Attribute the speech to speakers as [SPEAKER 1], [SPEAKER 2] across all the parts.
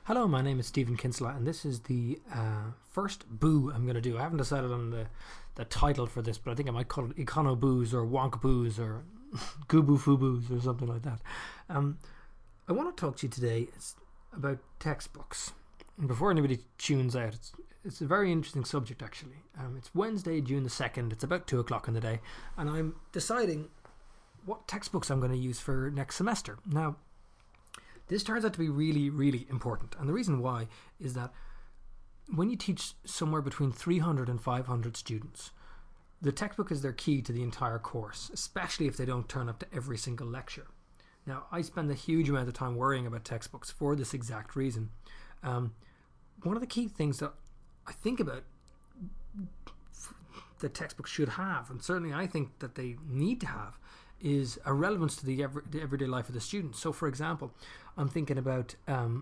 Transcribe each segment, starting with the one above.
[SPEAKER 1] Hello, my name is Stephen Kinsella, and this is the first boo I'm going to do. I haven't decided on the title for this, but I think I might call it Econo Boos or Wonka Boos or Gubu Fuboos or something like that. I want to talk to you today about textbooks. And before anybody tunes out, it's a very interesting subject actually. It's Wednesday, June the 2nd. It's about 2 o'clock in the day, and I'm deciding what textbooks I'm going to use for next semester. Now, this turns out to be really, really important. And the reason why is that when you teach somewhere between 300 and 500 students, the textbook is their key to the entire course, especially if they don't turn up to every single lecture. Now, I spend a huge amount of time worrying about textbooks for this exact reason. One of the key things that I think about that textbooks should have, and certainly I think that they need to have, is a relevance to the everyday life of the student. So, for example, I'm thinking about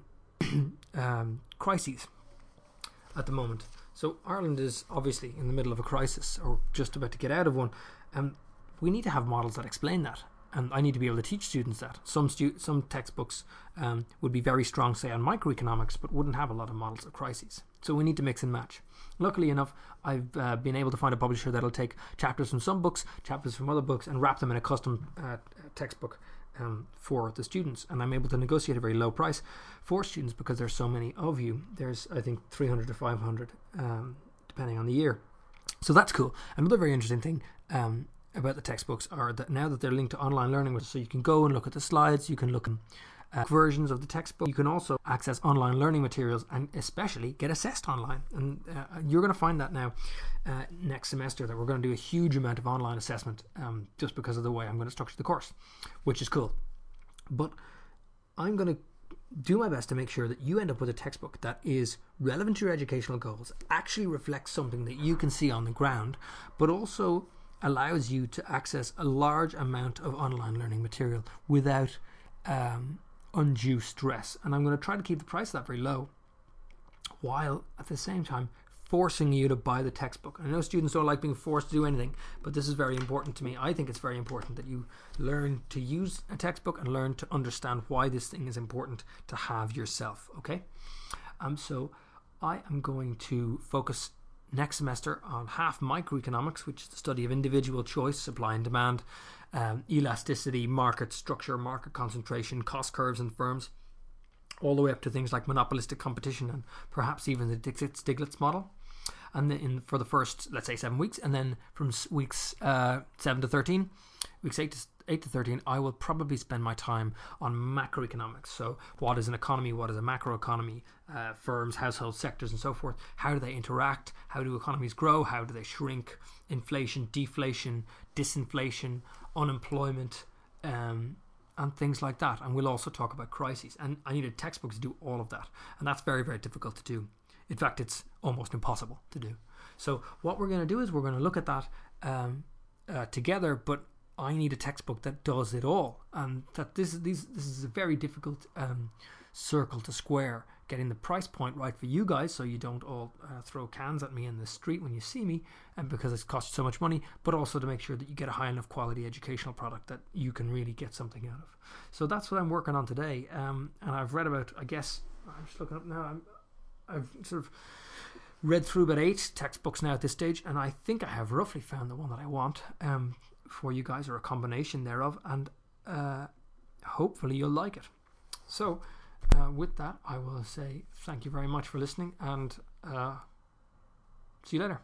[SPEAKER 1] crises at the moment. So Ireland is obviously in the middle of a crisis, or just about to get out of one. We need to have models that explain that, and I need to be able to teach students that. Some textbooks would be very strong, say, on microeconomics, but wouldn't have a lot of models of crises. So we need to mix and match. Luckily enough, I've been able to find a publisher that'll take chapters from some books, chapters from other books, and wrap them in a custom textbook for the students. And I'm able to negotiate a very low price for students because there's so many of you. There's, I think, 300 to 500, depending on the year. So that's cool. Another very interesting thing about the textbooks are that now that they're linked to online learning, so you can go and look at the slides, you can look at versions of the textbook, you can also access online learning materials and especially get assessed online. And you're going to find that now next semester that we're going to do a huge amount of online assessment just because of the way I'm going to structure the course, which is cool. But I'm going to do my best to make sure that you end up with a textbook that is relevant to your educational goals, actually reflects something that you can see on the ground, but also allows you to access a large amount of online learning material without undue stress. And I'm going to try to keep the price of that very low, while at the same time forcing you to buy the textbook. I know students don't like being forced to do anything, but this is very important to me. I think it's very important that you learn to use a textbook and learn to understand why this thing is important to have yourself. Okay, so I am going to focus next semester on half microeconomics, which is the study of individual choice, supply and demand, elasticity, market structure, market concentration, cost curves in firms, all the way up to things like monopolistic competition and perhaps even the Dixit-Stiglitz model. And then for the first, let's say, 7 weeks, and then from weeks 7 to 13, weeks 8 to 13, I will probably spend my time on macroeconomics. So what is an economy? What is a macroeconomy? Firms, household sectors, and so forth. How do they interact? How do economies grow? How do they shrink? Inflation, deflation, disinflation, unemployment, and things like that. And we'll also talk about crises. And I need a textbook to do all of that. And that's very, very difficult to do. In fact, it's almost impossible to do. So what we're going to do is we're going to look at that together, but I need a textbook that does it all. And that this is a very difficult circle to square, getting the price point right for you guys so you don't all throw cans at me in the street when you see me, and because it's cost so much money, but also to make sure that you get a high enough quality educational product that you can really get something out of. So that's what I'm working on today. And I've read about, I guess, I'm just looking up now, I've sort of read through about 8 textbooks now at this stage, and I think I have roughly found the one that I want for you guys, or a combination thereof, and hopefully you'll like it. So with that, I will say thank you very much for listening, and see you later.